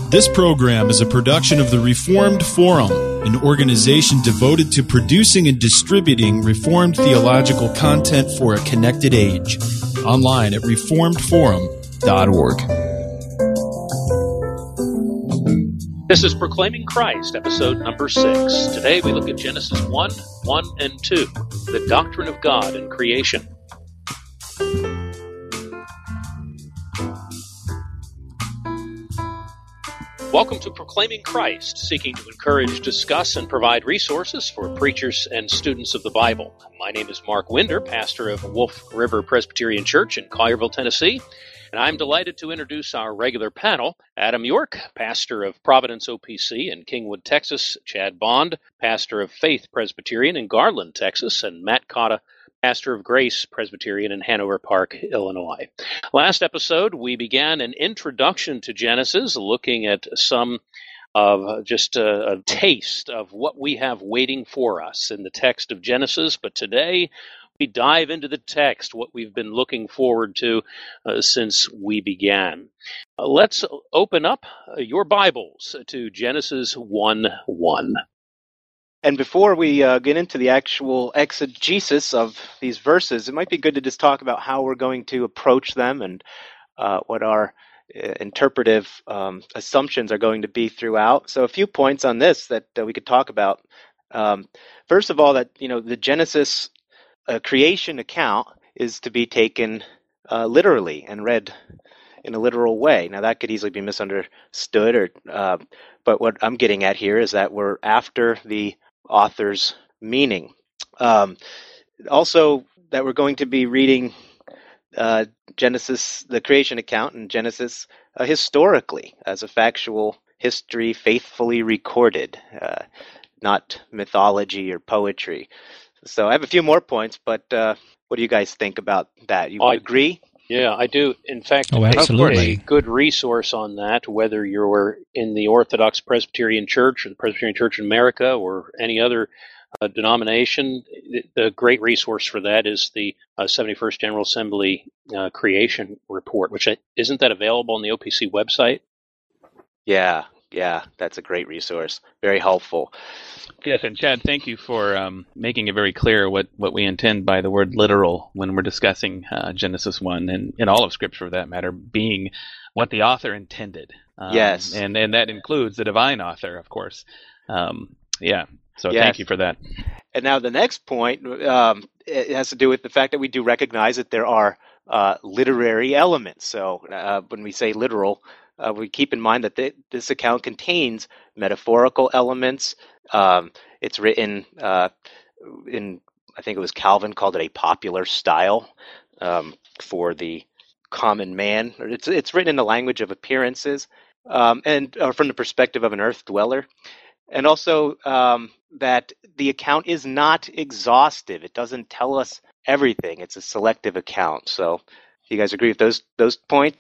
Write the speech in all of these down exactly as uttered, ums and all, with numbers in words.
This program is a production of the Reformed Forum, an organization devoted to producing and distributing Reformed theological content for a connected age. Online at reformed forum dot org. This is Proclaiming Christ, episode number six. Today we look at Genesis one, one, and two, the doctrine of God and creation. Welcome to Proclaiming Christ, seeking to encourage, discuss, and provide resources for preachers and students of the Bible. My name is Mark Winder, pastor of Wolf River Presbyterian Church in Collierville, Tennessee, and I'm delighted to introduce our regular panel: Adam York, pastor of Providence O P C in Kingwood, Texas; Chad Bond, pastor of Faith Presbyterian in Garland, Texas; and Matt Cotta, pastor of Grace Presbyterian in Hanover Park, Illinois. Last episode, we began an introduction to Genesis, looking at some of just a, a taste of what we have waiting for us in the text of Genesis. But today, we dive into the text, what we've been looking forward to uh, since we began. Uh, let's open up uh, your Bibles to Genesis one one. And before we uh, get into the actual exegesis of these verses, it might be good to just talk about how we're going to approach them and uh, what our uh, interpretive um, assumptions are going to be throughout. So a few points on this that uh, we could talk about. Um, first of all, that you know the Genesis uh, creation account is to be taken uh, literally and read in a literal way. Now that could easily be misunderstood, or uh, but what I'm getting at here is that we're after the author's meaning. Um, also, that we're going to be reading uh, Genesis, the creation account in Genesis, uh, historically, as a factual history faithfully recorded, uh, not mythology or poetry. So I have a few more points, but uh, what do you guys think about that? You I agree? Yeah, I do. In fact, oh, absolutely. a good resource on that, whether you're in the Orthodox Presbyterian Church or the Presbyterian Church in America or any other uh, denomination, the great resource for that is the uh, seventy-first General Assembly uh, Creation Report, which I, isn't that available on the O P C website? Yeah, yeah, that's a great resource. Very helpful. Yes, and Chad, thank you for um, making it very clear what, what we intend by the word literal when we're discussing uh, Genesis one, and in all of Scripture for that matter, being what the author intended. Um, yes. And, and that includes the divine author, of course. Um, yeah, so yes. Thank you for that. And now the next point um, it has to do with the fact that we do recognize that there are uh, literary elements. So uh, when we say literal, Uh, we keep in mind that th- this account contains metaphorical elements. Um, it's written uh, in, I think it was Calvin called it a popular style um, for the common man. It's it's written in the language of appearances um, and uh, from the perspective of an earth dweller. And also um, that the account is not exhaustive. It doesn't tell us everything. It's a selective account. So do you guys agree with those those points?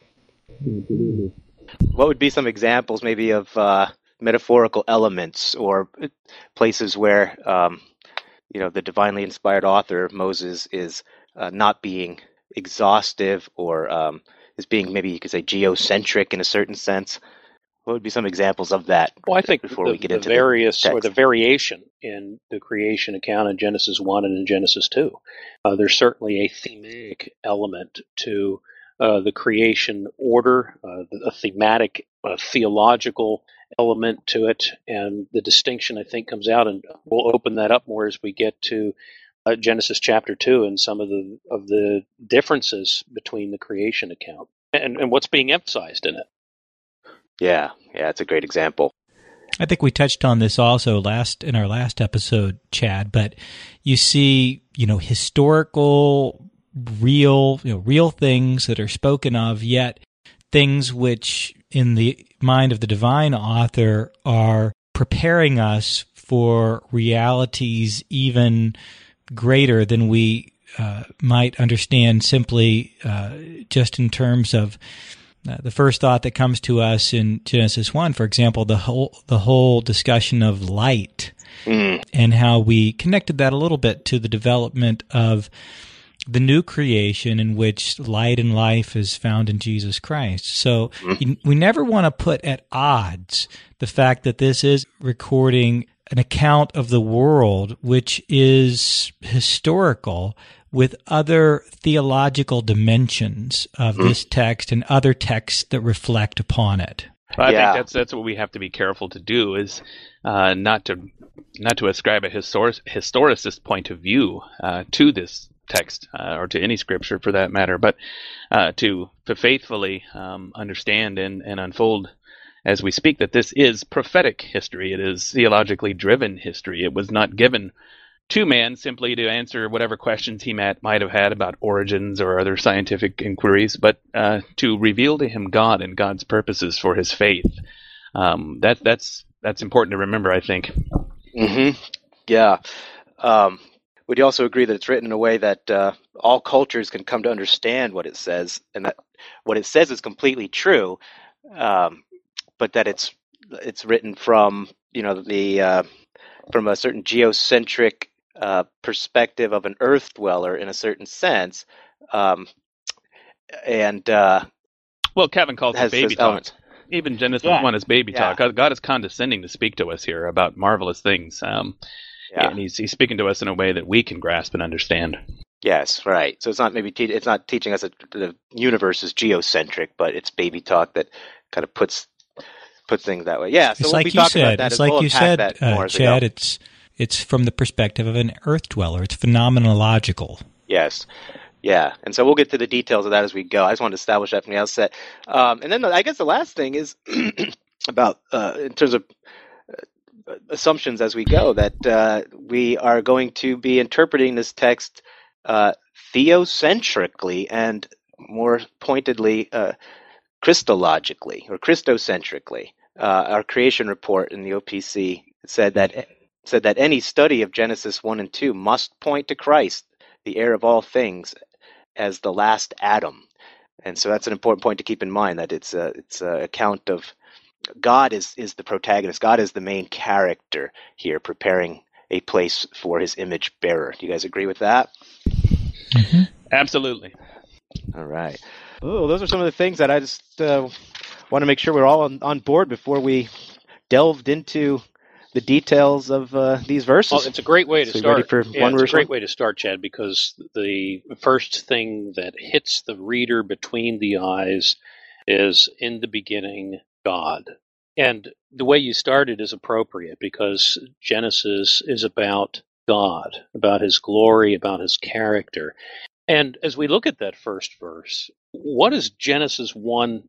What would be some examples maybe of uh, metaphorical elements or places where, um, you know, the divinely inspired author, Moses, is uh, not being exhaustive or um, is being, maybe you could say, geocentric in a certain sense? What would be some examples of that? Well, I think before the, we get the into various the or the variation in the creation account in Genesis one and in Genesis two. Uh, there's certainly a thematic element to Uh, the creation order, uh, a thematic, uh, theological element to it, and the distinction, I think, comes out, and we'll open that up more as we get to uh, Genesis chapter two and some of the of the differences between the creation account and, and what's being emphasized in it. Yeah, yeah, it's a great example. I think we touched on this also last in our last episode, Chad, but you see, you know, historical real, you know, real things that are spoken of, yet things which in the mind of the divine author are preparing us for realities even greater than we uh, might understand simply uh, just in terms of uh, the first thought that comes to us in Genesis one, for example, the whole the whole discussion of light mm. and how we connected that a little bit to the development of the new creation in which light and life is found in Jesus Christ. So mm-hmm. we never want to put at odds the fact that this is recording an account of the world which is historical with other theological dimensions of mm-hmm. this text and other texts that reflect upon it. Well, I yeah. think that's that's what we have to be careful to do, is uh, not to not to ascribe a histor- historicist point of view uh, to this text uh, or to any scripture for that matter, but uh, to to faithfully um, understand and, and unfold as we speak that this is prophetic history. It is theologically driven history. It was not given to man simply to answer whatever questions he might, might have had about origins or other scientific inquiries, but uh, to reveal to him God and God's purposes for his faith. Um, that, that's that's important to remember, I think. Mm-hmm. Yeah. Um, would you also agree that it's written in a way that uh, all cultures can come to understand what it says, and that what it says is completely true, um, but that it's it's written from you know the uh, from a certain geocentric uh, perspective of an Earth dweller in a certain sense, um, and uh, well, Kevin calls it baby talk. Elements. Even Genesis yeah. one is baby yeah. talk. God is condescending to speak to us here about marvelous things, um, yeah. and he's he's speaking to us in a way that we can grasp and understand. Yes, right. So it's not maybe te- it's not teaching us that the universe is geocentric, but it's baby talk that kind of puts puts things that way. Yeah, so it's we'll like be you talking said. about that It's as like we'll you said, uh, Chad. It's it's from the perspective of an Earth dweller. It's phenomenological. Yes. Yeah, and so we'll get to the details of that as we go. I just wanted to establish that from the outset. Um, and then the, I guess the last thing is about, uh, in terms of uh, assumptions as we go, that uh, we are going to be interpreting this text uh, theocentrically and more pointedly uh, Christologically or Christocentrically. Uh, our creation report in the O P C said that said that any study of Genesis one and two must point to Christ, the heir of all things, as the last Adam. And so that's an important point to keep in mind, that it's a it's a account of God is is the protagonist. God is the main character here, preparing a place for his image bearer. Do you guys agree with that? Mm-hmm. Absolutely. All right. Oh, those are some of the things that I just uh, want to make sure we're all on, on board before we delved into the details of uh, these verses. Well, it's a great way to so start. Ready for yeah, one it's verse a great one? way to start, Chad, because the first thing that hits the reader between the eyes is, in the beginning, God. And the way you started is appropriate, because Genesis is about God, about his glory, about his character. And as we look at that first verse, what does Genesis one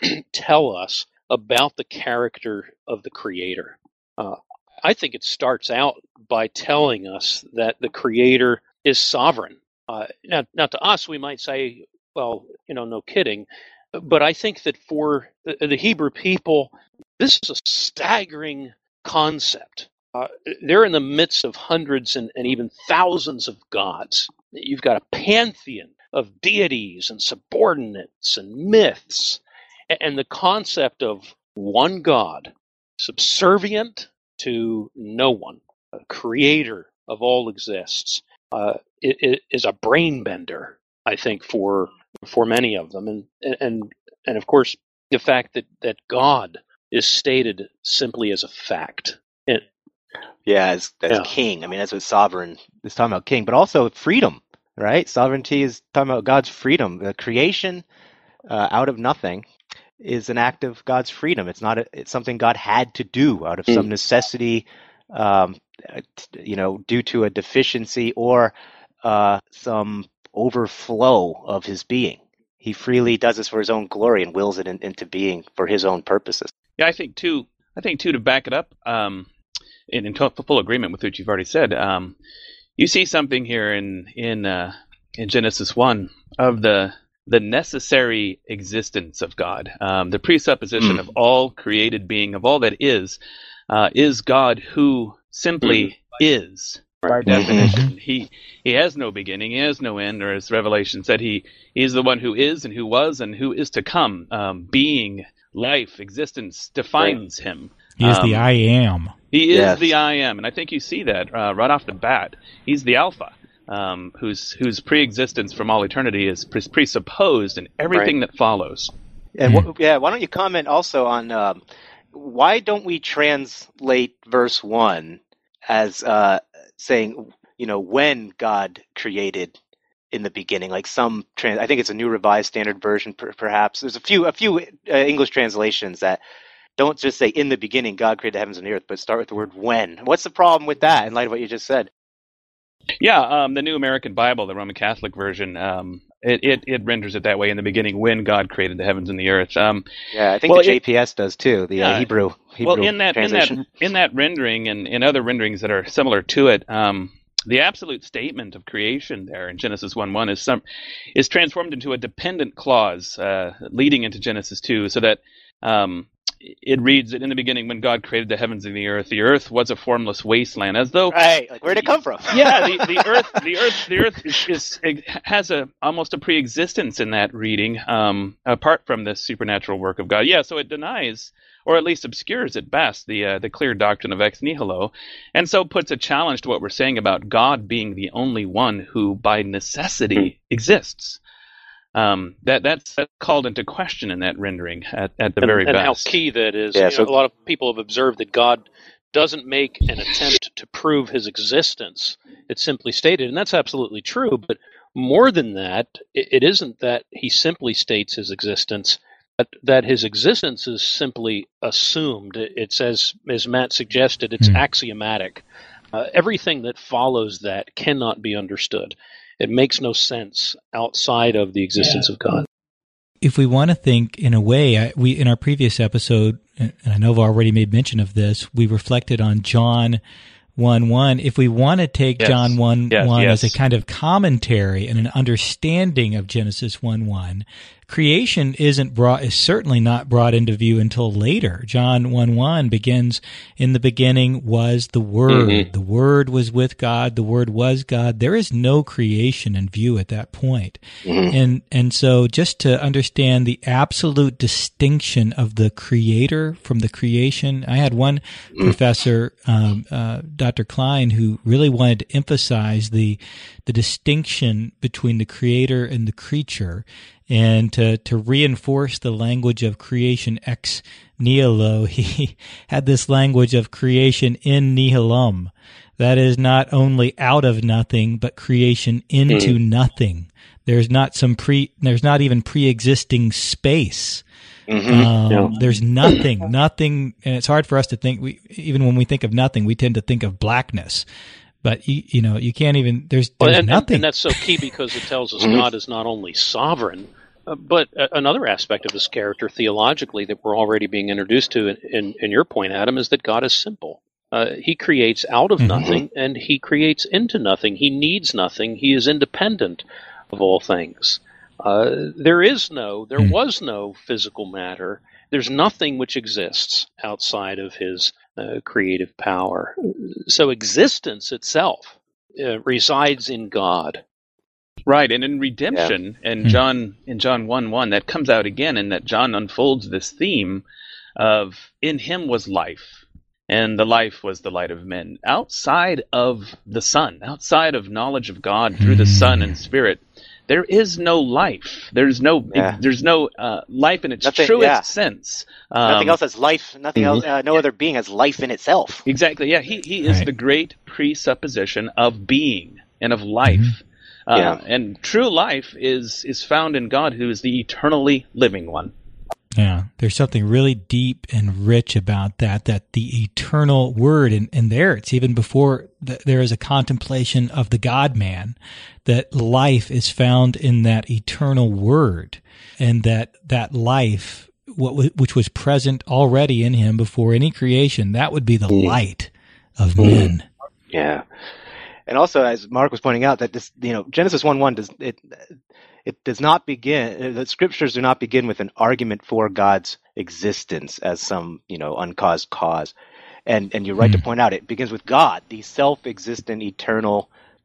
tell us about the character of the Creator? Uh, I think it starts out by telling us that the Creator is sovereign. Uh, now, now, to us, we might say, well, you know, no kidding. But I think that for the, the Hebrew people, this is a staggering concept. Uh, they're in the midst of hundreds and, and even thousands of gods. You've got a pantheon of deities and subordinates and myths. And the concept of one God, subservient to no one, a creator of all exists, uh, it, it is a brain bender, I think, for for many of them. And and and of course, the fact that, that God is stated simply as a fact. And, Yeah, as, as Yeah. king. I mean, that's what sovereign is talking about, king, but also freedom, right? Sovereignty is talking about God's freedom. The creation uh, out of nothing is an act of God's freedom. It's not a, it's something God had to do out of some necessity, um, you know, due to a deficiency or uh, some overflow of his being. He freely does this for his own glory and wills it in, into being for his own purposes. Yeah, I think too. I think too to back it up, um, in, in to- full agreement with what you've already said. Um, you see something here in in uh, in Genesis one of the the necessary existence of God, um, the presupposition mm. of all created being, of all that is, uh, is God who simply mm. is. By definition, he he has no beginning, he has no end, or as Revelation said, he, he is the one who is and who was and who is to come. Um, being, life, existence defines right. him. He is um, the I am. He is yes. the I am, and I think you see that uh, right off the bat. He's the Alpha. um, whose whose pre-existence from all eternity is pres- presupposed in everything right. that follows. And mm. yeah, why don't you comment also on um, why don't we translate verse one as uh, saying, you know, when God created in the beginning, like some trans, I think it's a New Revised Standard Version, per, perhaps. There's a few a few uh, English translations that don't just say in the beginning God created the heavens and the earth, but start with the word when. What's the problem with that in light of what you just said? Yeah, um, the New American Bible, the Roman Catholic version, um, it, it it renders it that way in the beginning when God created the heavens and the earth. Um, yeah, I think well, the J P S it, does too. The yeah, uh, Hebrew Hebrew well in that translation. in that in that rendering and in other renderings that are similar to it. Um, The absolute statement of creation there in Genesis one one is some is transformed into a dependent clause uh, leading into Genesis two, so that um, it reads that in the beginning, when God created the heavens and the earth, the earth was a formless wasteland, as though right, like where'd it come from? yeah, the, the earth, the earth, the earth is, is it has a almost a pre-existence in that reading, um, apart from the supernatural work of God. Yeah, so it denies, or at least obscures at best, the uh, the clear doctrine of ex nihilo, and so puts a challenge to what we're saying about God being the only one who, by necessity, exists. Um, that that's called into question in that rendering at, at the and, very and best. And how key that is. Yeah, you so, know, a lot of people have observed that God doesn't make an attempt to prove his existence. It's simply stated, and that's absolutely true. But more than that, it, it isn't that he simply states his existence. That his existence is simply assumed. It's, as, as Matt suggested, it's mm. axiomatic. Uh, everything that follows that cannot be understood. It makes no sense outside of the existence yeah. of God. If we want to think in a way, I, we in our previous episode, and I know I've already made mention of this, we reflected on John one one. If we want to take yes. John one yes, one yes. as a kind of commentary and an understanding of Genesis one one, creation isn't brought is certainly not brought into view until later. John one one begins, in the beginning was the Word. Mm-hmm. The Word was with God. The Word was God. There is no creation in view at that point. Mm-hmm. And and so just to understand the absolute distinction of the Creator from the creation, I had one mm-hmm. professor, um, uh, Doctor Klein, who really wanted to emphasize the the distinction between the Creator and the creature. And to, to reinforce the language of creation ex nihilo, he had this language of creation in nihilum. That is not only out of nothing, but creation into mm. nothing. There's not some pre, there's not even pre-existing space. Mm-hmm. Um, yeah. There's nothing, nothing, and it's hard for us to think, we, even when we think of nothing, we tend to think of blackness. But, you, you know, you can't even, there's, there's well, and, nothing. And that's so key because it tells us God is not only sovereign, uh, but uh, another aspect of his character theologically that we're already being introduced to in, in, in your point, Adam, is that God is simple. Uh, he creates out of mm-hmm. nothing and he creates into nothing. He needs nothing. He is independent of all things. Uh, there is no, there mm. was no physical matter. There's nothing which exists outside of his uh, creative power. So existence itself uh, resides in God. Right, and in redemption, yeah. and John in John one one, that comes out again, in that John unfolds this theme of in him was life, and the life was the light of men. Outside of the Son, outside of knowledge of God through the Son and Spirit, there is no life. There's no yeah. there's no uh, life in its nothing, truest yeah. sense. Um, nothing else has life. Nothing mm-hmm. else. Uh, no other being has life in itself. Exactly. Yeah. He he is right. the great presupposition of being and of life. Mm-hmm. Uh, yeah. And true life is is found in God, who is the eternally living one. Yeah, there's something really deep and rich about that, that the eternal Word, and, and there it's even before the, there is a contemplation of the God-man, that life is found in that eternal Word, and that that life, what which was present already in him before any creation, that would be the mm. light of mm. men. Yeah. And also, as Mark was pointing out, that this, you know, Genesis one one does it. It does not begin. The scriptures do not begin with an argument for God's existence as some, you know, uncaused cause. And and you're right mm. to point out, it begins with God, the self-existent, eternal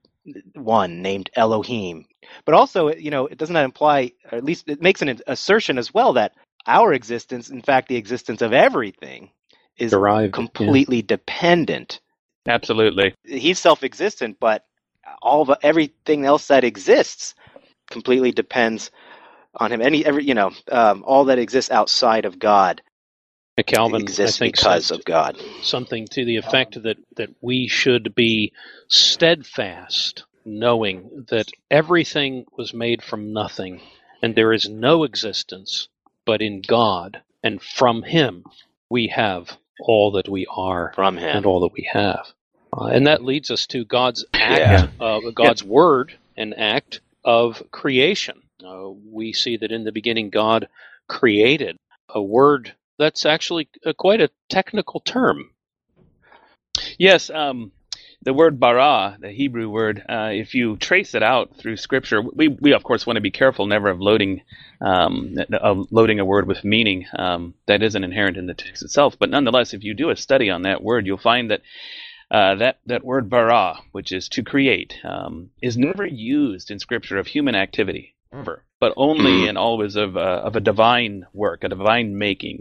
one named Elohim. But also, you know, it does not imply, or at least it makes an assertion as well, that our existence, in fact, the existence of everything, is Derived, completely yeah. dependent. Absolutely. He's self-existent, but all the everything else that exists completely depends on him. Any every you know um, all that exists outside of God Calvin exists I think because said of God. Something to the effect that that we should be steadfast, knowing that everything was made from nothing, and there is no existence but in God, and from Him we have all that we are, From Him. and all that we have. Uh, and that leads us to God's act, Yeah. uh, God's yeah. word and act of creation. Uh, we see that in the beginning God created, a word that's actually a, quite a technical term. Yes, um, the word bara, the Hebrew word, uh, if you trace it out through Scripture, we, we of course want to be careful never of loading um, of loading a word with meaning um, that isn't inherent in the text itself. But nonetheless, if you do a study on that word, you'll find that uh, that that word bara, which is to create, um, is never used in Scripture of human activity, ever, but only and always of uh, of a divine work, a divine making.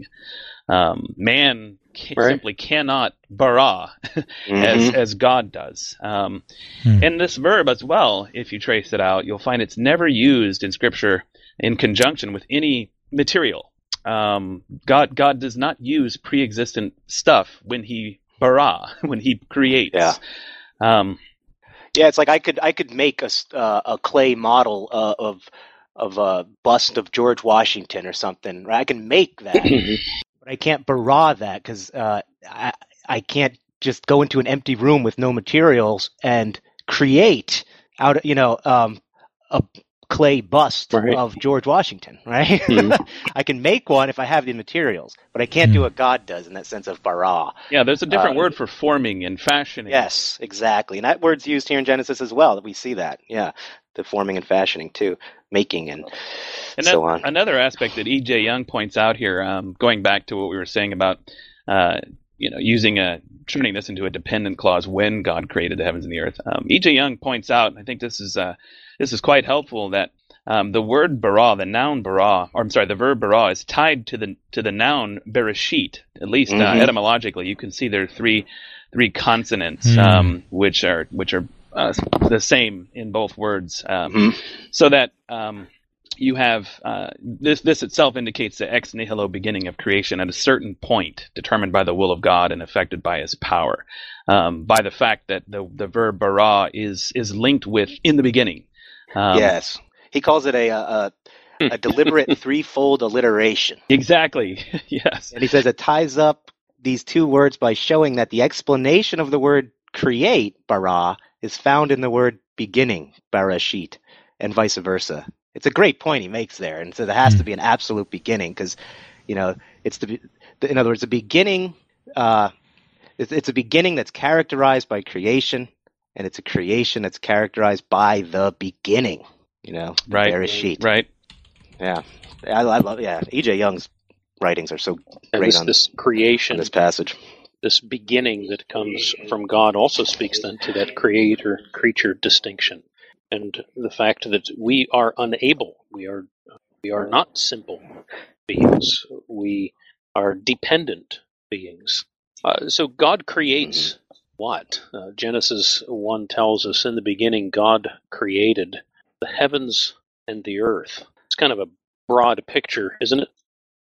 Um, man can, right. simply cannot bara mm-hmm. as as God does. Um, hmm. And this verb as well, if you trace it out, you'll find it's never used in Scripture in conjunction with any material. Um, God God does not use pre-existent stuff when He bara, when He creates. Yeah. Um, yeah, it's like I could I could make a uh, a clay model uh, of of a bust of George Washington or something. Right? I can make that. But I can't bara that because uh, I I can't just go into an empty room with no materials and create out you know um, a clay bust right. of George Washington, right? Mm. I can make one if I have the materials, but I can't mm. do what God does in that sense of bara. Yeah, there's a different uh, word for forming and fashioning. Yes, exactly, and that word's used here in Genesis as well. That we see that, yeah, the forming and fashioning too, making and, and so that, on. Another aspect that E J Young points out here, um, going back to what we were saying about, uh, you know, using a turning this into a dependent clause when God created the heavens and the earth. Um, E J Young points out, and I think this is uh, this is quite helpful, that um, the word bara, the noun bara, or I'm sorry, the verb bara is tied to the to the noun bereshit. At least mm-hmm. uh, etymologically, you can see there are three three consonants, mm. um, which are which are uh, the same in both words, um, mm-hmm. so that um, you have uh, this. This itself indicates the ex nihilo beginning of creation at a certain point, determined by the will of God and affected by His power, um, by the fact that the the verb bara is is linked with in the beginning. Um, yes, he calls it a a, a deliberate threefold alliteration. Exactly. Yes, and he says it ties up these two words by showing that the explanation of the word create, bara, is found in the word beginning, bereshit, and vice versa. It's a great point he makes there, and so there has to be an absolute beginning because, you know, it's the, in other words, the beginning. Uh, it's, it's a beginning that's characterized by creation, and it's a creation that's characterized by the beginning. You know, right? Bereshit. Right. Yeah, I, I love. Yeah, E J Young's writings are so and great this, on this creation, on this passage. This beginning that comes from God also speaks then to that creator-creature distinction. And the fact that we are unable, we are we are not simple beings. We are dependent beings. Uh, so God creates mm-hmm. what? Uh, Genesis one tells us, in the beginning God created the heavens and the earth. It's kind of a broad picture, isn't it?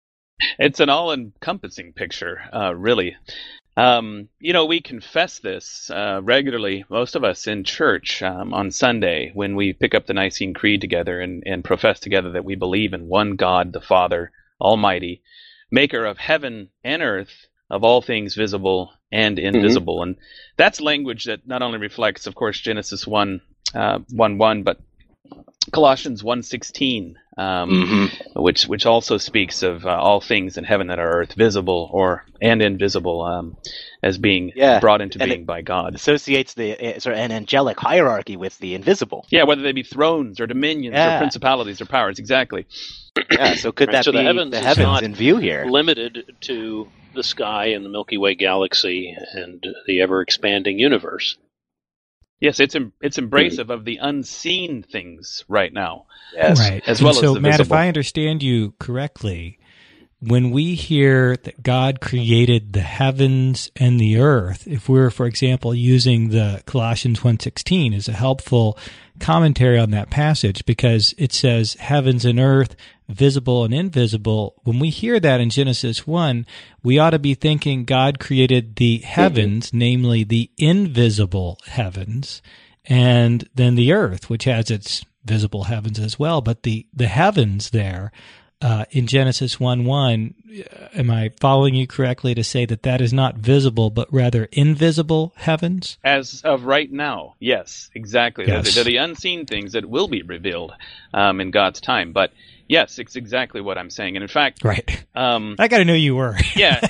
It's an all-encompassing picture, uh, really. Um, you know, we confess this uh, regularly, most of us in church um, on Sunday when we pick up the Nicene Creed together and, and profess together that we believe in one God, the Father, Almighty, maker of heaven and earth, of all things visible and invisible. Mm-hmm. And that's language that not only reflects, of course, Genesis one, uh, one, one, but Colossians one sixteen, um, mm-hmm. which which also speaks of uh, all things in heaven and earth, visible or and invisible, um, as being yeah. brought into and being by God. Associates the uh, sort of an angelic hierarchy with the invisible. Yeah, whether they be thrones or dominions yeah. or principalities or powers, exactly. Yeah, so could right, that so be the heavens, the heavens in view here? Limited to the sky and the Milky Way galaxy and the ever-expanding universe. Yes, it's it's embracive mm-hmm. of the unseen things right now. Yes, right. As well and so, as the Matt, visible. if I understand you correctly, when we hear that God created the heavens and the earth, if we're, for example, using the Colossians one sixteen as a helpful commentary on that passage, because it says heavens and earth, visible and invisible, when we hear that in Genesis one, we ought to be thinking God created the heavens, mm-hmm. namely the invisible heavens, and then the earth, which has its visible heavens as well. But the, the heavens there, uh, in Genesis one one, am I following you correctly to say that that is not visible, but rather invisible heavens? As of right now, yes, exactly. Yes. They're, the, they're the unseen things that will be revealed um, in God's time. But yes, it's exactly what I'm saying. And in fact, right. Um, I got to know you were. Yeah.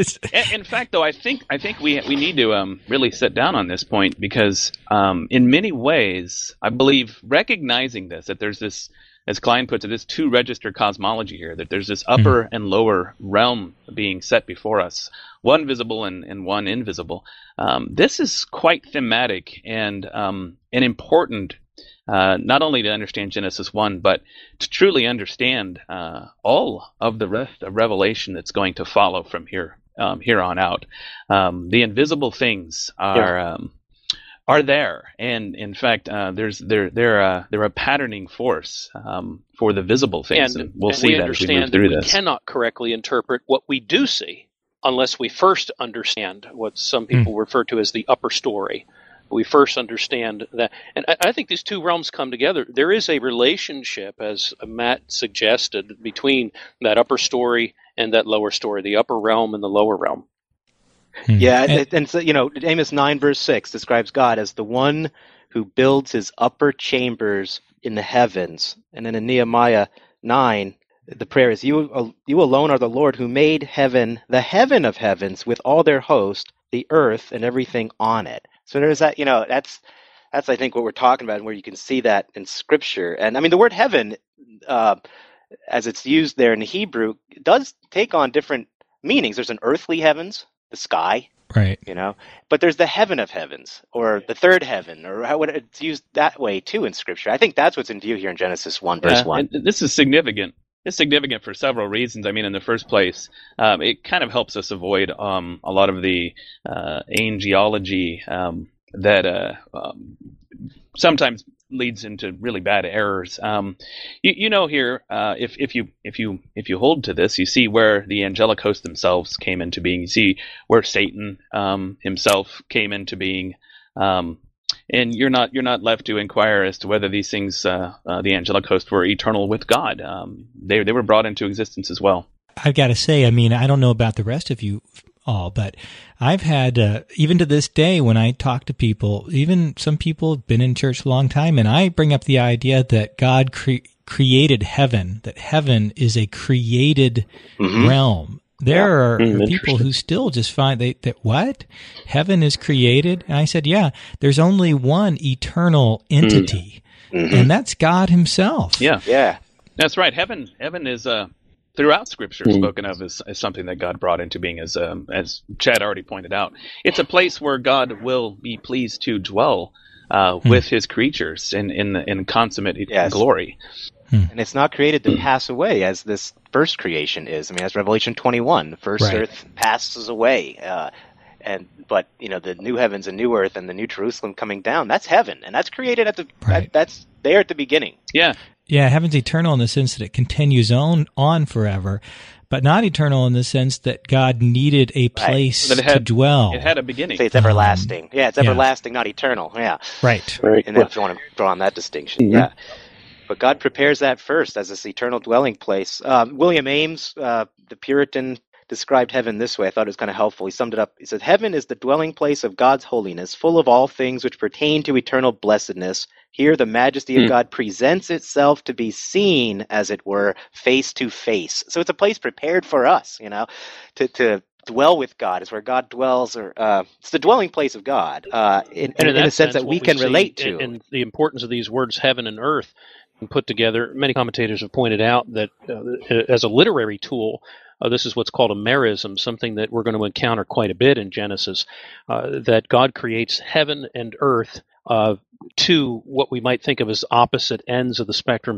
In fact, though, I think I think we we need to um, really sit down on this point because, um, in many ways, I believe recognizing this that there's this, as Klein puts it, this two-register cosmology here. That there's this upper mm-hmm. and lower realm being set before us, one visible and, and one invisible. Um, this is quite thematic and um, and important. Uh, not only to understand Genesis one, but to truly understand uh, all of the rest of Revelation that's going to follow from here um, here on out. Um, the invisible things are yeah. um, are there, and in fact, uh, there's they're they're uh, they're a patterning force um, for the visible things, and, and we'll and see we that as we move through that this. We cannot correctly interpret what we do see unless we first understand what some people mm. refer to as the upper story. We first understand that. And I, I think these two realms come together. There is a relationship, as Matt suggested, between that upper story and that lower story, the upper realm and the lower realm. Hmm. Yeah, and, and so, you know, Amos nine verse six describes God as the one who builds his upper chambers in the heavens. And then in Nehemiah nine, the prayer is, you, you alone are the Lord who made heaven, the heaven of heavens, with all their host, the earth and everything on it. So there's that, you know, that's, that's I think what we're talking about, and where you can see that in Scripture. And I mean, the word heaven, uh, as it's used there in the Hebrew, does take on different meanings. There's an earthly heavens, the sky, right? You know, but there's the heaven of heavens, or the third heaven, or how would it's used that way too in Scripture. I think that's what's in view here in Genesis one, verse yeah, one. And this is significant. It's significant for several reasons. I mean, in the first place, um, it kind of helps us avoid um, a lot of the uh, angelology um, that uh, um, sometimes leads into really bad errors. Um, you, you know, here, uh, if if you if you if you hold to this, you see where the angelic hosts themselves came into being. You see where Satan um, himself came into being. Um, And you're not you're not left to inquire as to whether these things, uh, uh, the angelic host, were eternal with God. Um, they they were brought into existence as well. I've got to say, I mean, I don't know about the rest of you all, but I've had, uh, even to this day, when I talk to people, even some people have been in church a long time, and I bring up the idea that God cre- created heaven, that heaven is a created mm-hmm. realm. There yeah. are mm, people who still just find they, that what? Heaven is created? And I said, yeah, there's only one eternal entity, mm-hmm. and that's God himself. Yeah. Yeah. That's right. Heaven heaven is uh, throughout Scripture mm-hmm. spoken of as, as something that God brought into being, as um, as Chad already pointed out. It's a place where God will be pleased to dwell uh, mm-hmm. with his creatures in, in, in consummate yes. glory. And it's not created to pass away as this first creation is. I mean, as Revelation twenty-one, the first right. earth passes away. Uh, and But, you know, the new heavens and new earth and the new Jerusalem coming down, that's heaven. And that's created at the, right. that, that's there at the beginning. Yeah. Yeah, heaven's eternal in the sense that it continues on, on forever, but not eternal in the sense that God needed a place right. had, to dwell. It had a beginning. Say it's everlasting. Um, yeah, it's yeah. everlasting, not eternal. Yeah. Right. right. And then if you want to draw on that distinction, mm-hmm. yeah. But God prepares that first as this eternal dwelling place. Um, William Ames, uh, the Puritan, described heaven this way. I thought it was kind of helpful. He summed it up. He said, heaven is the dwelling place of God's holiness, full of all things which pertain to eternal blessedness. Here the majesty of mm. God presents itself to be seen, as it were, face to face. So it's a place prepared for us, you know, to, to dwell with God. It's where God dwells, or uh, it's the dwelling place of God uh, in, in, in, in a sense that we can relate to. And the importance of these words, heaven and earth, put together. Many commentators have pointed out that uh, as a literary tool, uh, this is what's called a merism, something that we're going to encounter quite a bit in Genesis, uh, that God creates heaven and earth, uh, two what we might think of as opposite ends of the spectrum,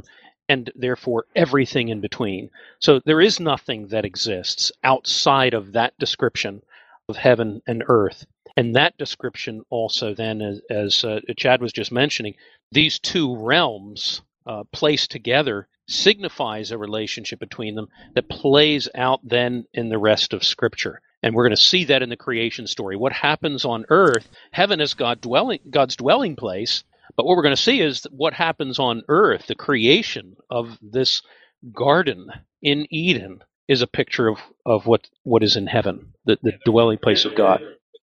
and therefore everything in between. So there is nothing that exists outside of that description of heaven and earth. And that description also then, as, as uh, Chad was just mentioning, these two realms uh, placed together signifies a relationship between them that plays out then in the rest of Scripture. And we're going to see that in the creation story. What happens on earth, heaven is God dwelling, God's dwelling place, but what we're going to see is what happens on earth, the creation of this garden in Eden, is a picture of, of what, what is in heaven, the, the dwelling place of God.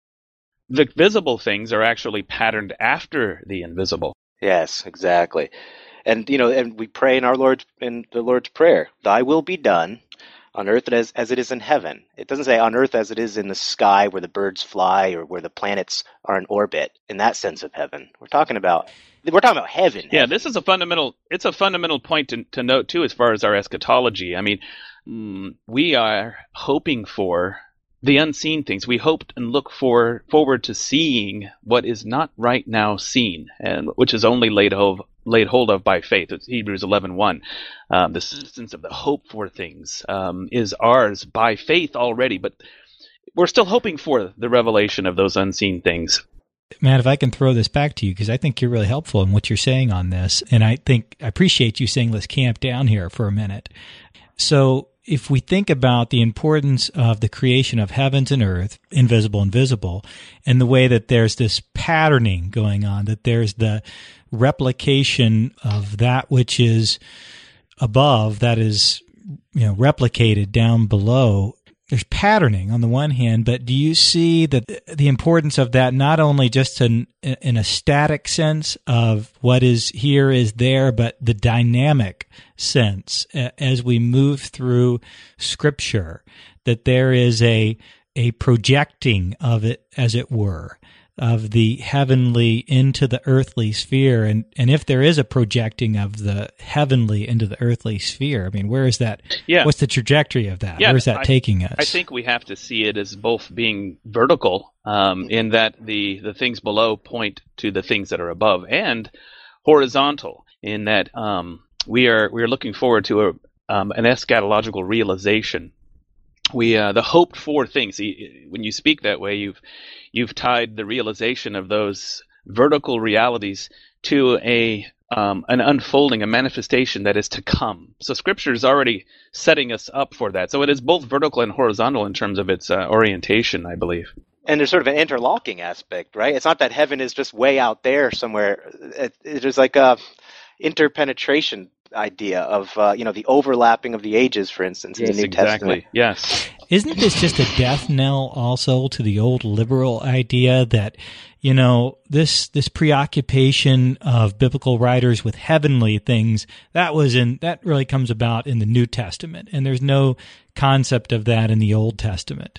The visible things are actually patterned after the invisible. Yes, exactly. And you know, and we pray in our Lord's in the Lord's Prayer, "Thy will be done on earth as as it is in heaven." It doesn't say on earth as it is in the sky where the birds fly or where the planets are in orbit, in that sense of heaven. We're talking about we're talking about heaven. Yeah, heaven. this is a fundamental it's a fundamental point to, to note too as far as our eschatology. I mean, mm, we are hoping for the unseen things. We hope and look for forward to seeing what is not right now seen, and which is only laid hold laid hold of by faith. It's Hebrews eleven one. Um, the substance of the hope for things um, is ours by faith already, but we're still hoping for the revelation of those unseen things. Matt, if I can throw this back to you, because I think you're really helpful in what you're saying on this, and I think I appreciate you saying let's camp down here for a minute. So if we think about the importance of the creation of heavens and earth, invisible and visible, and the way that there's this patterning going on, that there's the replication of that which is above, that is, you know, replicated down below. There's patterning on the one hand, but do you see that the importance of that not only just in, in a static sense of what is here is there, but the dynamic sense as we move through Scripture, that there is a a projecting of it, as it were, of the heavenly into the earthly sphere, and and if there is a projecting of the heavenly into the earthly sphere, I mean, where is that? Yeah. What's the trajectory of that? Yeah, where is that I, taking us? I think we have to see it as both being vertical, um, in that the the things below point to the things that are above, and horizontal, in that um, we are we are looking forward to a um, an eschatological realization. We uh, the hoped for things. When you speak that way, you've you've tied the realization of those vertical realities to a um, an unfolding, a manifestation that is to come. So Scripture is already setting us up for that. So it is both vertical and horizontal in terms of its uh, orientation, I believe. And there's sort of an interlocking aspect, right? It's not that heaven is just way out there somewhere. It, it is like a interpenetration idea of uh, you know, the overlapping of the ages, for instance, yes, in the New exactly. Testament. Yes. Isn't this just a death knell also to the old liberal idea that, you know, this this preoccupation of biblical writers with heavenly things, that was in that really comes about in the New Testament, and there's no concept of that in the Old Testament?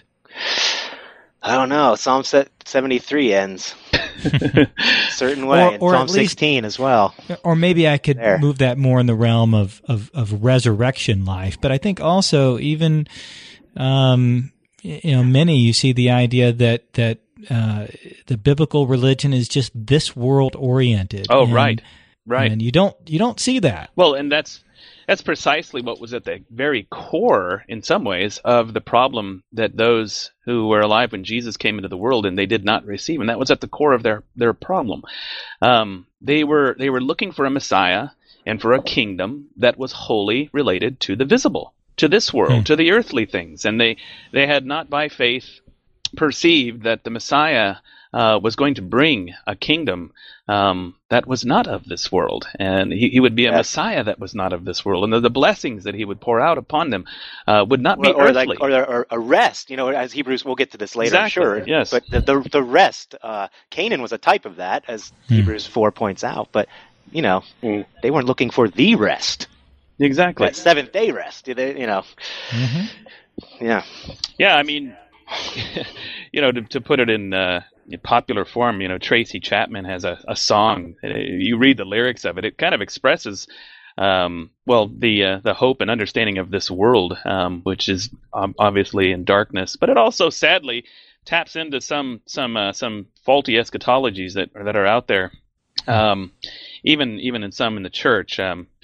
I don't know. Psalm seventy-three ends a certain way, or, and or Psalm at least, sixteen as well. Or maybe I could there. move that more in the realm of, of, of resurrection life. But I think also even, um, you know, many, you see the idea that, that uh, the biblical religion is just this world oriented. Oh, and, right. Right. And you don't, you don't see that. Well, and that's, That's precisely what was at the very core, in some ways, of the problem that those who were alive when Jesus came into the world and they did not receive, and that was at the core of their their problem. Um, they were they were looking for a Messiah and for a kingdom that was wholly related to the visible, to this world, Hmm. to the earthly things, and they they had not by faith perceived that the Messiah uh, was going to bring a kingdom um, that was not of this world, and he, he would be a Yes. Messiah that was not of this world, and the, the blessings that he would pour out upon them uh, would not be or, or earthly. like or, or a rest, you know, as Hebrews, we'll get to this later, Exactly, I'm sure. yes. But the the, the rest, uh, Canaan was a type of that, as Hmm. Hebrews four points out. But you know, Mm. they weren't looking for the rest, Exactly. that seventh day rest. They, you know, Mm-hmm. yeah. Yeah, I mean, you know, to, to put it in, uh, in popular form, you know, Tracy Chapman has a, a song. Uh, You read the lyrics of it; it kind of expresses, um, well, the uh, the hope and understanding of this world, um, which is um, obviously in darkness, but it also, sadly, taps into some some uh, some faulty eschatologies that that are out there, um, even even in some in the church. Um,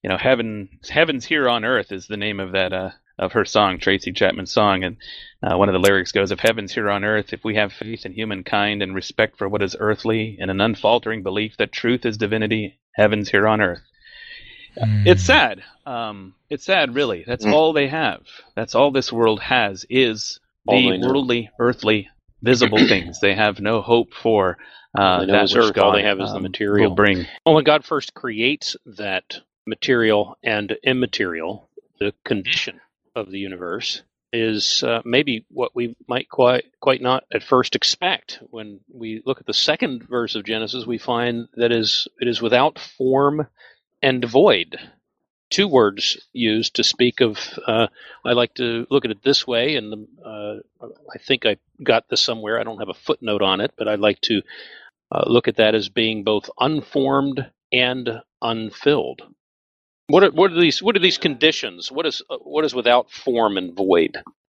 you know, heaven, heaven's here on earth is the name of that uh, of her song, Tracy Chapman's song, and uh, one of the lyrics goes, "If heaven's here on earth, if we have faith in humankind and respect for what is earthly, and an unfaltering belief that truth is divinity, heaven's here on earth." Mm. It's sad. Um, it's sad, really. That's mm. all they have. That's all this world has is the worldly, earthly, visible things. They have no hope for uh, that which earth. God all they have is um, the material. Will bring. Well, when God first creates that material and immaterial, the condition of the universe is uh, maybe what we might quite quite not at first expect. When we look at the second verse of Genesis, we find that is it is without form and void. Two words used to speak of, uh, I like to look at it this way, and the, uh, I think I got this somewhere. I don't have a footnote on it, but I like to uh, look at that as being both unformed and unfilled. What are, what are these? What are these conditions? What is uh, what is without form and void?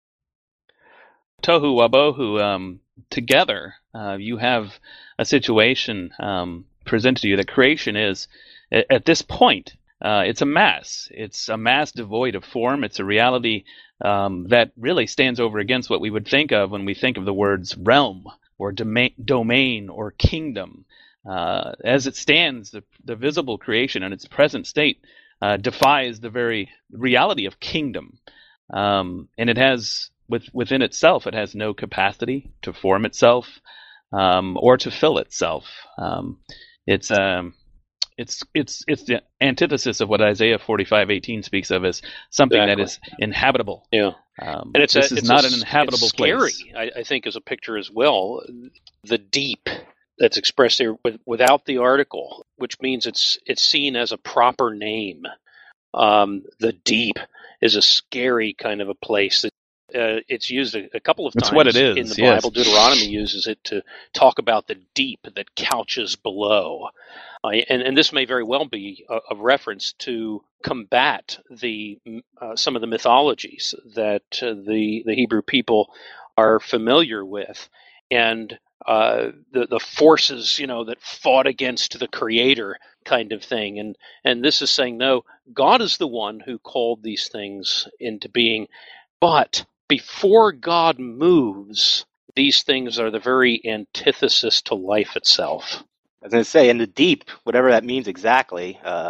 Tohu wabohu. Um, together, uh, you have a situation um, presented to you that creation is, at, at this point, uh, it's a mass. It's a mass devoid of form. It's a reality um, that really stands over against what we would think of when we think of the words realm or domain, domain or kingdom. Uh, as it stands, the, the visible creation in its present state Uh, defies the very reality of kingdom, um, and it has with, within itself, it has no capacity to form itself um, or to fill itself. Um, it's um, it's it's it's the antithesis of what Isaiah forty-five eighteen speaks of as something exactly. that is inhabitable. Yeah, um, and it's this a, is it's not a, an inhabitable it's scary, place. I, I think, as a picture as well. The deep that's expressed there with, without the article, which means it's it's seen as a proper name. Um, the deep is a scary kind of a place. That, uh, it's used a, a couple of that's times what it is, in the yes. Bible. Deuteronomy uses it to talk about the deep that couches below. Uh, and, and this may very well be a, a reference to combat the uh, some of the mythologies that uh, the, the Hebrew people are familiar with. And Uh, the the forces, you know, that fought against the Creator, kind of thing, and and this is saying no, God is the one who called these things into being, but before God moves, these things are the very antithesis to life itself. I was going to say, in the deep, whatever that means exactly, uh,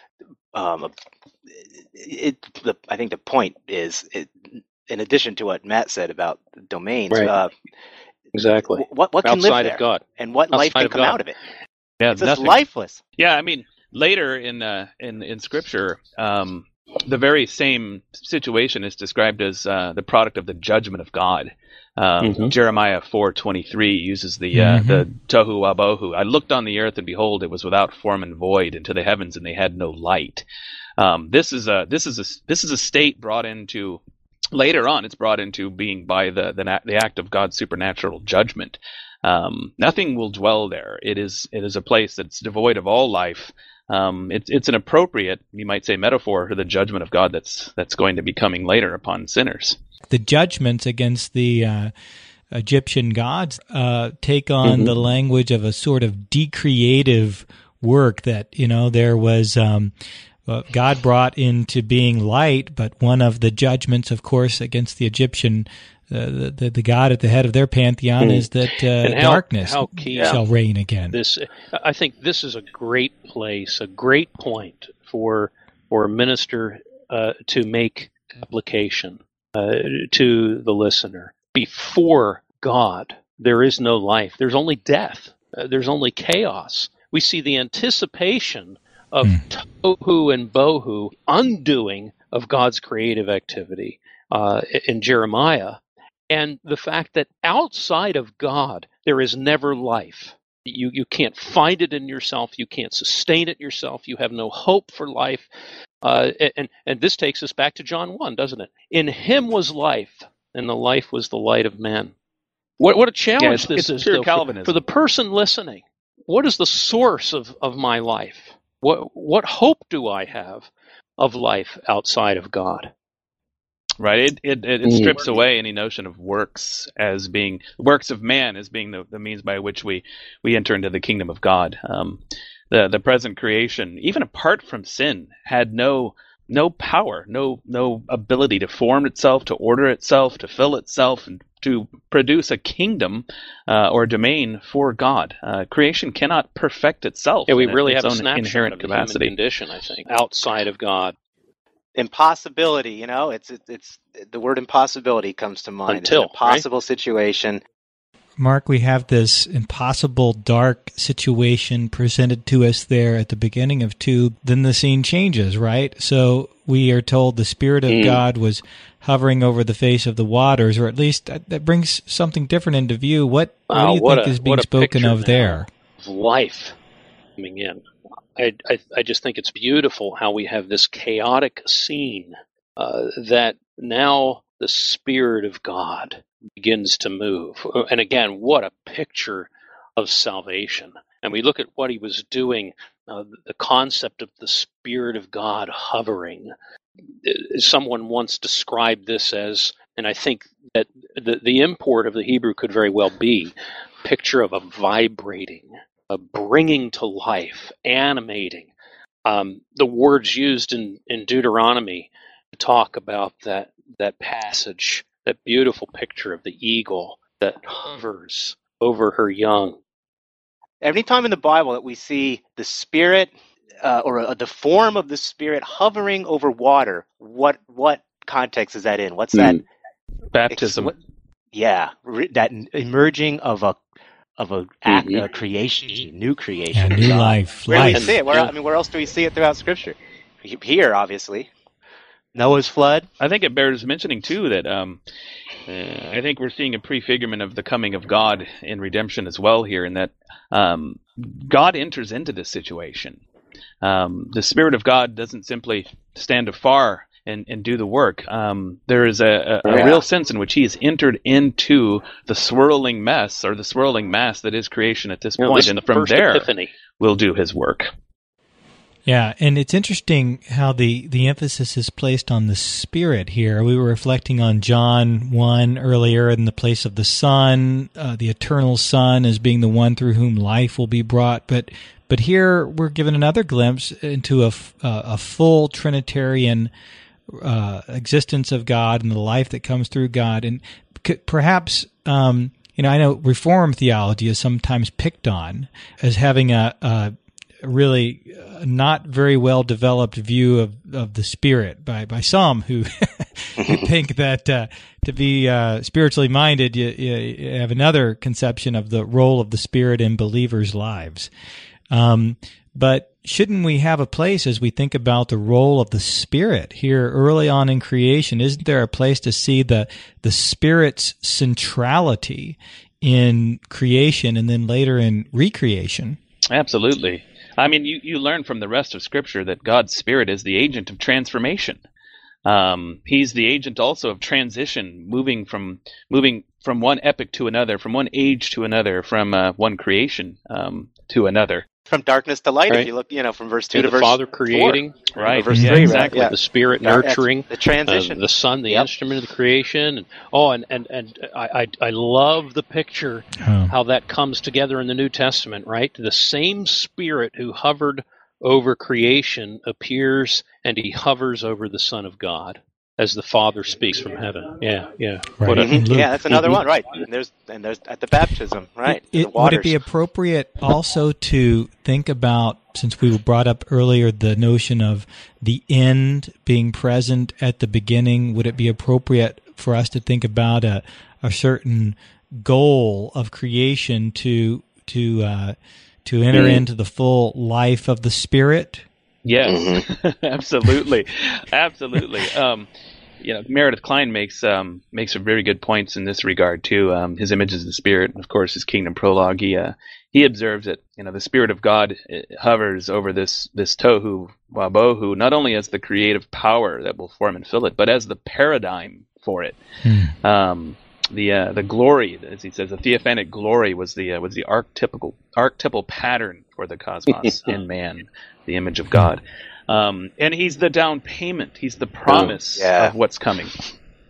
um, it, the, I think the point is, it, in addition to what Matt said about domains. Right. Uh, Exactly. What what can outside live there, of God, and what outside life can of come God. out of it? Yeah, it's just nothing. lifeless. Yeah, I mean, later in uh, in in Scripture, um, the very same situation is described as uh, the product of the judgment of God. Um, mm-hmm. Jeremiah four twenty three uses the uh, mm-hmm. the tohu wabohu. I looked on the earth, and behold, it was without form and void, and to the heavens, and they had no light. Um, this is a this is a this is a state brought into. Later on, it's brought into being by the the, the act of God's supernatural judgment. Um, nothing will dwell there. It is it is a place that's devoid of all life. Um, it's it's an appropriate, you might say, metaphor for the judgment of God that's that's going to be coming later upon sinners. The judgments against the uh, Egyptian gods uh, take on mm-hmm. the language of a sort of decreative work. That you know there was. Um, Well, God brought into being light, but one of the judgments, of course, against the Egyptian, uh, the, the God at the head of their pantheon mm. is that uh, how, darkness how key, shall yeah. reign again. This, I think this is a great place, a great point for for a minister uh, to make application uh, to the listener. Before God, there is no life. There's only death. Uh, there's only chaos. We see the anticipation of mm. tohu and bohu, undoing of God's creative activity uh, in Jeremiah, and the fact that outside of God there is never life. You you can't find it in yourself. You can't sustain it yourself. You have no hope for life. Uh, and and this takes us back to John one, doesn't it? In Him was life, and the life was the light of men. What what a challenge yeah, it's, this it's is pure though, Calvinism. For, for the person listening. What is the source of, of my life? What what hope do I have of life outside of God? Right. It it, it strips away any notion of works as being works of man as being the, the means by which we, we enter into the kingdom of God. Um, the the present creation, even apart from sin, had no no power, no no ability to form itself, to order itself, to fill itself, and to produce a kingdom uh, or domain for God. Uh, creation cannot perfect itself. Yeah, we in really its have a own snapshot inherent of the capacity. human condition, I think, outside of God. Impossibility, you know, it's it's, it's the word impossibility comes to mind. Until, it's an impossible right? situation. Mark, we have this impossible, dark situation presented to us there at the beginning of two. Then the scene changes, right? So we are told the Spirit of mm. God was hovering over the face of the waters, or at least that, that brings something different into view. What, wow, what do you what think a, is being spoken of there? Of life coming in. I, I, I just think it's beautiful how we have this chaotic scene uh, that now the Spirit of God begins to move. And again, what a picture of salvation. And we look at what he was doing, uh, the concept of the Spirit of God hovering. Someone once described this as, and I think that the, the import of the Hebrew could very well be, picture of a vibrating, a bringing to life, animating. Um, the words used in, in Deuteronomy to talk about that that passage, that beautiful picture of the eagle that hovers over her young. Every time in the Bible that we see the Spirit uh, or a, the form of the Spirit hovering over water, what what context is that in? What's that? Mm. Baptism. Ex- what, yeah, re- that emerging of a of a act, mm-hmm. uh, creation, new creation, yeah, new God. life. Where life. do we see it? Where, I mean, where else do we see it throughout Scripture? Here, obviously. Noah's flood. I think it bears mentioning too that um, uh, I think we're seeing a prefigurement of the coming of God in redemption as well here, in that um, God enters into this situation. Um, the Spirit of God doesn't simply stand afar and, and do the work. Um, there is a, a, a yeah. real sense in which he has entered into the swirling mess or the swirling mass that is creation at this you know, point, this and from there epiphany. will do his work. Yeah, and it's interesting how the, the emphasis is placed on the Spirit here. We were reflecting on John one earlier in the place of the Son, uh, the eternal Son as being the one through whom life will be brought. But but here we're given another glimpse into a, uh, a full Trinitarian uh, existence of God and the life that comes through God. And c- perhaps... Um, you know, I know Reformed theology is sometimes picked on as having a... a really not very well developed view of, of the Spirit by, by some who, who think that uh, to be uh, spiritually minded, you, you have another conception of the role of the Spirit in believers' lives. Um, but shouldn't we have a place as we think about the role of the Spirit here early on in creation? Isn't there a place to see the the Spirit's centrality in creation and then later in recreation? Absolutely. I mean, you, you learn from the rest of Scripture that God's Spirit is the agent of transformation. Um, he's the agent also of transition, moving from moving from one epoch to another, from one age to another, from uh, one creation um, to another. From darkness to light, right. if you look, you know, from verse two yeah, to the verse Father creating, four, right? Verse yeah, three, exactly. Right? Yeah. The Spirit yeah, nurturing, the transition, uh, the Son, the yep. instrument of the creation, and oh, and and and I I, I love the picture oh. how that comes together in the New Testament, right? The same Spirit who hovered over creation appears, and he hovers over the Son of God as the Father speaks from heaven. Yeah, yeah. Right. A, mm-hmm. Yeah, that's another mm-hmm. one, right? And there's and there's at the baptism, right? It, the waters. Would it be appropriate also to think about, since we brought up earlier the notion of the end being present at the beginning, would it be appropriate for us to think about a, a certain goal of creation to to uh, to enter mm-hmm. into the full life of the Spirit? Yes, mm-hmm. absolutely, absolutely. Um, you know, Meredith Kline makes um, makes some very good points in this regard too. Um, his Images of the Spirit, and of course, his Kingdom Prologue. He uh, he observes that you know the Spirit of God hovers over this this tohu wabohu, not only as the creative power that will form and fill it, but as the paradigm for it. Hmm. Um, the uh, the glory, as he says, the theophanic glory was the uh, was the archetypical archetypal pattern for the cosmos in man, the image of God, um, and he's the down payment. He's the promise yeah. of what's coming.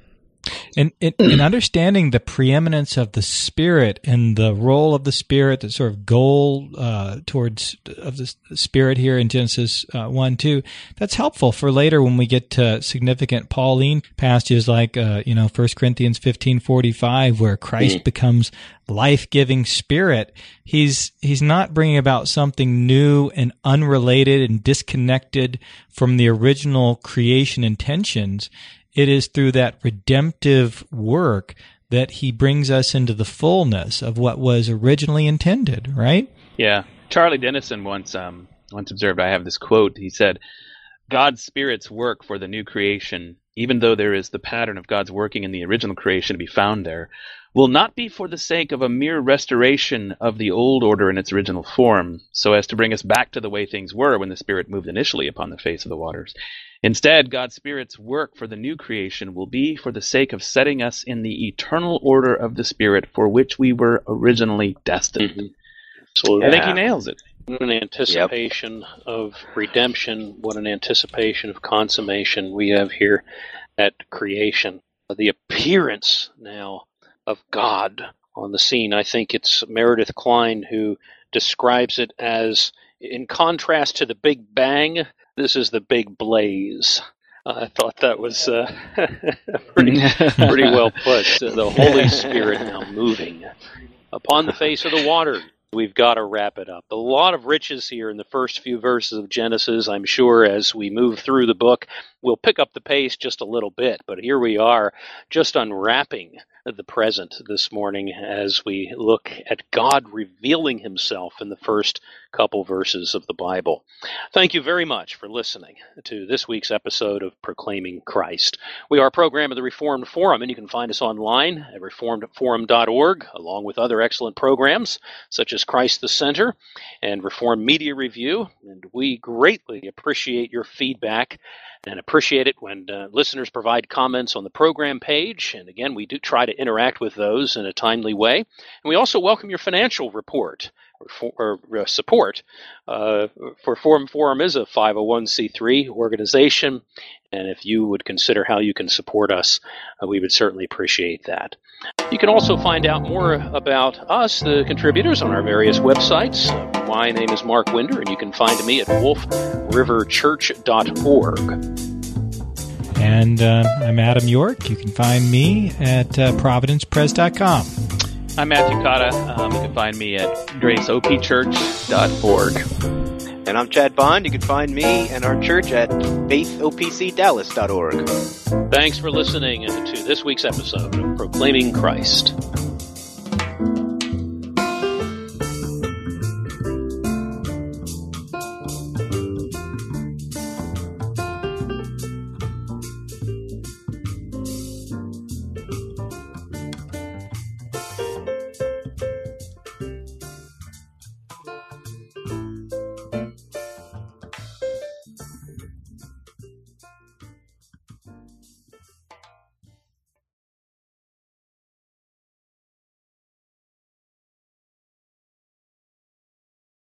And, and, and understanding the preeminence of the Spirit and the role of the Spirit, the sort of goal uh, towards of the Spirit here in Genesis uh, one, two, that's helpful for later when we get to significant Pauline passages like, uh, you know, First Corinthians fifteen forty-five, where Christ mm. becomes life-giving Spirit. He's he's not bringing about something new and unrelated and disconnected from the original creation intentions. It is through that redemptive work that he brings us into the fullness of what was originally intended, right? Yeah. Charlie Dennison once um, once observed, I have this quote, he said, God's Spirit's work for the new creation, even though there is the pattern of God's working in the original creation to be found there, will not be for the sake of a mere restoration of the old order in its original form, so as to bring us back to the way things were when the Spirit moved initially upon the face of the waters. Instead, God's Spirit's work for the new creation will be for the sake of setting us in the eternal order of the Spirit for which we were originally destined. Mm-hmm. So I think he nails it. What an anticipation yep. of redemption, what an anticipation of consummation we have here at creation. The appearance now of God on the scene. I think it's Meredith Kline who describes it as, in contrast to the Big Bang, this is the big blaze. Uh, I thought that was uh, pretty, pretty well put. The Holy Spirit now moving upon the face of the water. We've got to wrap it up. A lot of riches here in the first few verses of Genesis. I'm sure as we move through the book, we'll pick up the pace just a little bit. But here we are, just unwrapping the present this morning as we look at God revealing himself in the first couple verses of the Bible. Thank you very much for listening to this week's episode of Proclaiming Christ. We are a program of the Reformed Forum, and you can find us online at reformed forum dot org, along with other excellent programs such as Christ the Center and Reformed Media Review. And we greatly appreciate your feedback and appreciate it when uh, listeners provide comments on the program page. And again, we do try to interact with those in a timely way. And we also welcome your financial report or, for, or uh, support. Uh, for Forum Forum is a five oh one c three organization. And if you would consider how you can support us, uh, we would certainly appreciate that. You can also find out more about us, the contributors, on our various websites. My name is Mark Winder, and you can find me at wolf river church dot org. And uh, I'm Adam York. You can find me at uh, providence pres dot com. I'm Matthew Cotta. Um, you can find me at grace o p church dot org. And I'm Chad Bond. You can find me and our church at faith o p c dallas dot org. Thanks for listening to this week's episode of Proclaiming Christ.